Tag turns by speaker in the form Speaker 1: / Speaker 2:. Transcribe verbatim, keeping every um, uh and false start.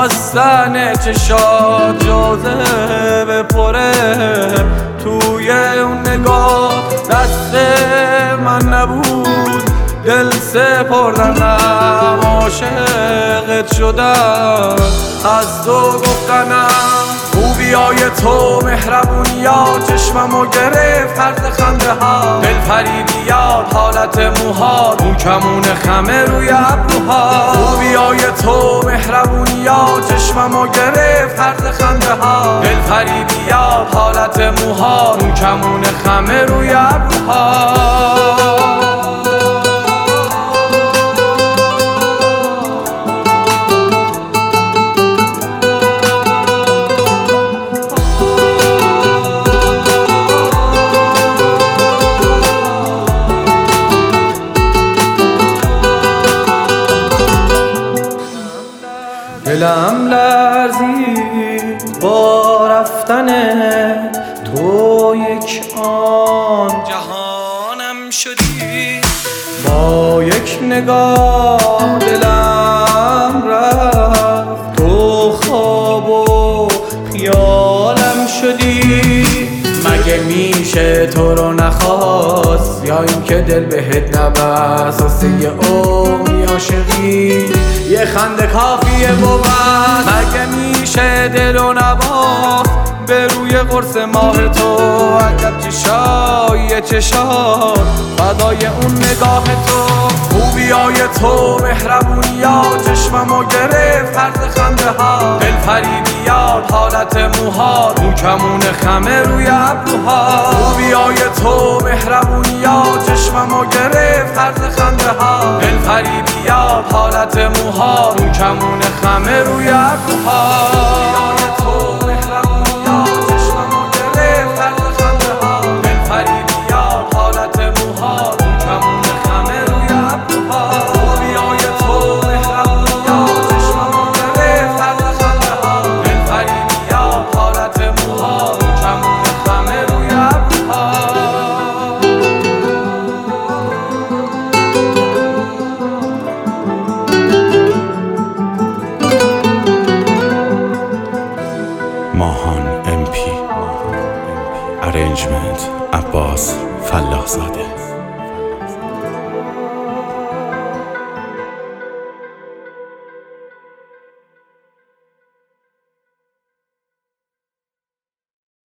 Speaker 1: بستن چشات جاذبه پره توی اون نگاه دست من نبود دل سپردنم عاشقت شدم از تو گفتنم خوبیای تو مهربونیات چشممو گرفت طرز خنده ها دل فریبیات حالت موهات اون کمون خمه روی ابروها خوبیای تو مهربونیات چشممو گرفت طرز خنده ها دل فریبیات حالت موهات اون کمون خمه روی ابروها دلم لرزید با رفتن تو یک آن جهانم شدی با یک نگاه دلم رفت تو خواب و خیالم شدی مگه میشه تو رو نخواست یا این که دل بهت نبست واسه یه عمری عاشقی یه خنده کافیه بود مگه میشه دل رو نباست به روی قرص ماه تو عجب چشای چشات فدای اون نگاه تو خوبیای تو مهربونیات چشممو گرفت طرز خنده ها دل فریبیات حالت موهات اون کمون خمه روی ابروها خوبیای تو مهربونیات چشممو گرفت طرز خنده ها دل فریبیات حالت موهات اون کمون خمه روی ابروها
Speaker 2: ماهان ام پی Arrangement عباس فلاح زاده.